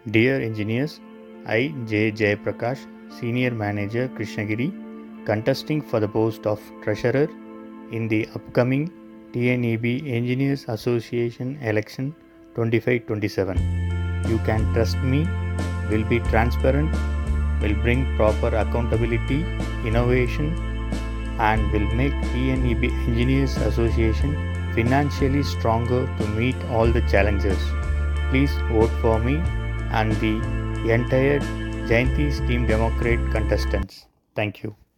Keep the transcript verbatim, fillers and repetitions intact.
Dear engineers, I, J. Jayaprakash, Senior Manager Krishnagiri, contesting for the post of Treasurer in the upcoming T N E B Engineers Association election twenty-five twenty-seven. You can trust me, will be transparent, will bring proper accountability, innovation, and will make T N E B Engineers Association financially stronger to meet all the challenges. Please vote for me and the entire Jayanti's Team Democrat contestants. Thank you.